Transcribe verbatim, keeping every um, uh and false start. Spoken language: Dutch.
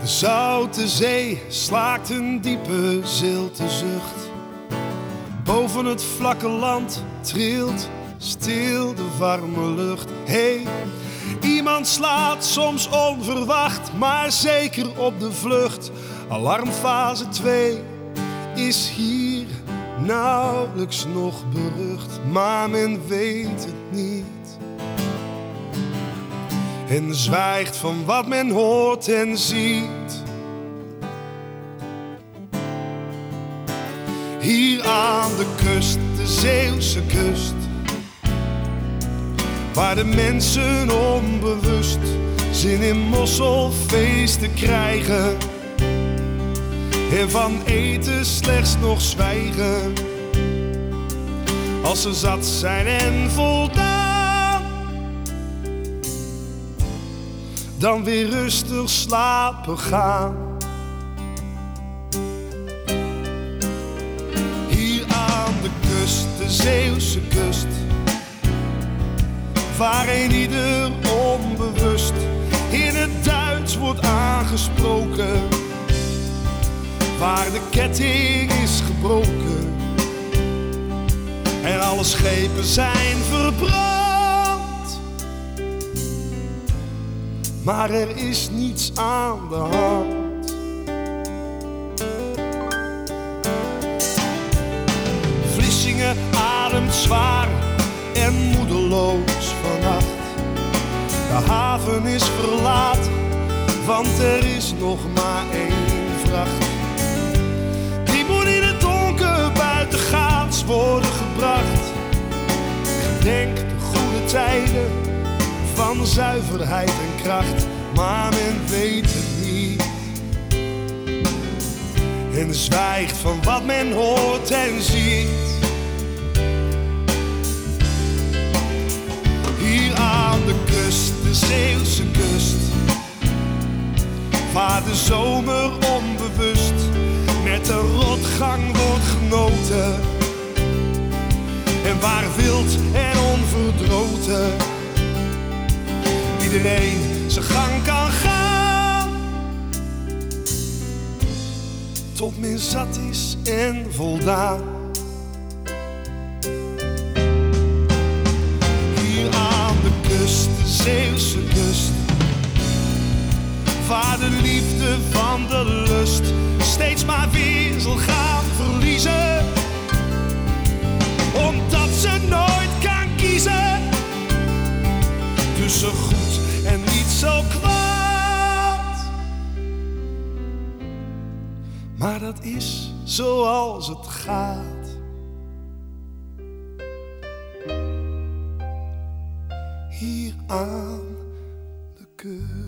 De zoute zee slaakt een diepe zilte zucht. Boven het vlakke land trilt stil de warme lucht. Hey, iemand slaat soms onverwacht, maar zeker op de vlucht. Alarmfase twee is hier nauwelijks nog berucht, maar men weet het niet. En zwijgt van wat men hoort en ziet. Hier aan de kust, de Zeeuwse kust, waar de mensen onbewust zin in mosselfeesten krijgen en van eten slechts nog zwijgen. Als ze zat zijn en voldaan, dan weer rustig slapen gaan. Hier aan de kust, de Zeeuwse kust, waar een ieder onbewust in het Duits wordt aangesproken, waar de ketting is gebroken en alle schepen zijn verbrand. Maar er is niets aan de hand. Vlissingen ademt zwaar en moedeloos vannacht. De haven is verlaten, want er is nog maar één vracht. Die moet in het donker buitengaats worden gebracht. Gedenk de goede tijden van zuiverheid en kracht, maar men weet het niet. En zwijgt van wat men hoort en ziet. Hier aan de kust, de Zeeuwse kust, waar de zomer onbewust met de rotgang wordt genoten, en waar wild en onverdroten iedereen zijn gang kan gaan, tot men zat is en voldaan. Hier aan de kust, de Zeeuwse kust, waar de liefde van de lust steeds maar weer zal gaan verliezen, omdat ze nooit kan kiezen tussen goed en niet zo kwaad. Maar dat is zoals het gaat. Hier aan de kust.